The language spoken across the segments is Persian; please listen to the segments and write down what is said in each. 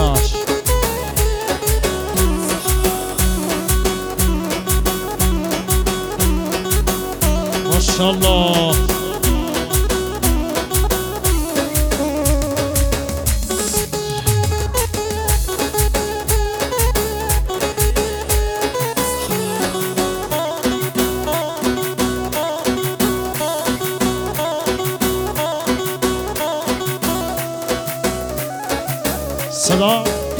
داداش. ماشاءالله. صدا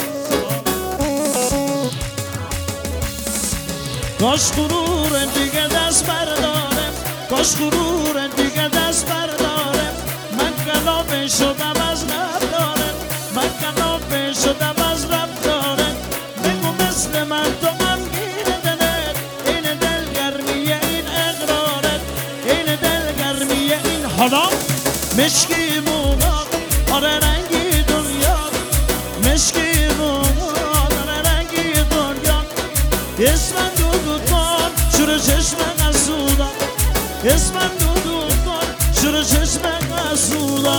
کاش غرور دیگه دست بردارم، کاش غرور دیگه دست بردارم. من کلافه شدم از رفتارم، من کلافه شدم از رفتارم. بگو مثل من تو غمگین دلت، این دلگرمی این اقرارت، این دلگرمی این حالا مشکی موها آره رنگی دنیا، مشکی موها آره رنگی دنیا. اسمم دودو کن شروع چشم قصودم، اسمم دودو کن شروع چشم قصودم.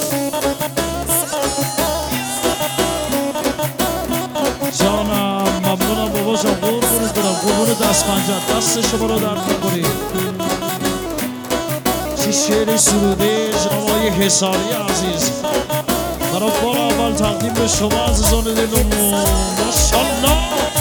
جانم ممنونم بابا جان، قربونت برم، قربون دست پنجت، دست شما رو درد نکنی. چی شعری سروده جناب آقای حصاری عزیز برای بار اول تقدیم به شما عزیزان دلمون. ماشاءالله.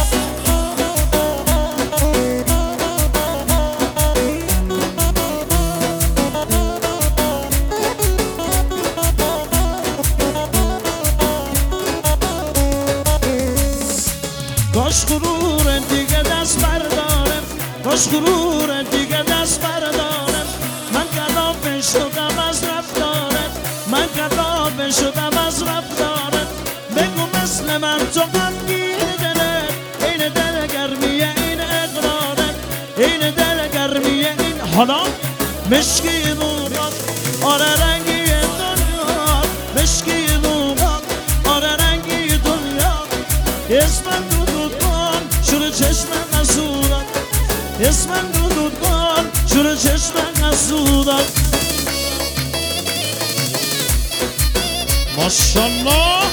کاش غرور دیگه دست بردارم، کاش غرور دیگه دست بردارم. من کلافه شدم از رفتارم، من کلافه شدم از رفتارم. بگو مثل من تو غمگین دلت، این دلگرمی این اقرارت، این دلگرمی این حالا مشکی موهات آره رنگی دنیا، مشکی موهات آره رنگی دنیا. اسمم دودود کن شروع چشم قصودم، اسمم دودود کن شروع چشم قصودم. ماشاءالله.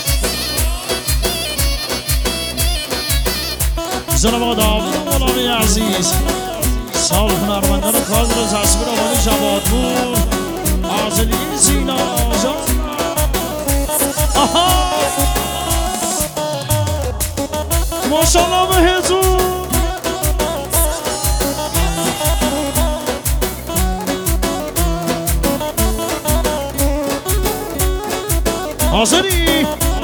جناب آقا داوود غلامی عزیز سال هنرمندان کادر تصویر آقای جوادپور عازلی زینا جان. آها ماشاءالله بهتون. حاضری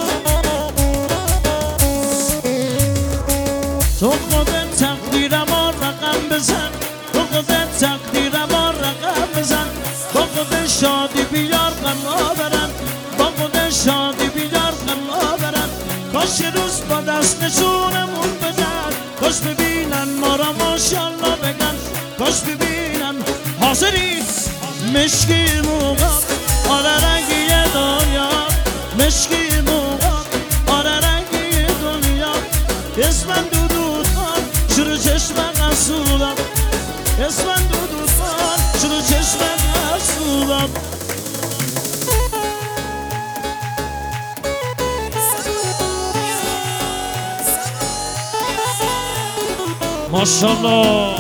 تو خودت تقدیرما رقم بزن، تو خودت تقدیرما رقم بزن. با خودت شادی بیار غم آورم، با خودت شادی بیار غم آورم. کاش یه روز با دست نشونمون بزن، کاش ببینن ما را ماشاءالله بگن، کاش ببینن. حاضری مشکی موها آره رنگی دنیا، مشکی موها آره رنگی دنیا. اسمم دودود کن شروع چشم قصودم، اسمم دودود کن شروع چشم قصودم. ماشاءالله.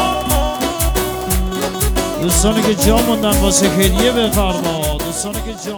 دوستانی که جا موندن واسه هدیه بفرما، دوستانی که جا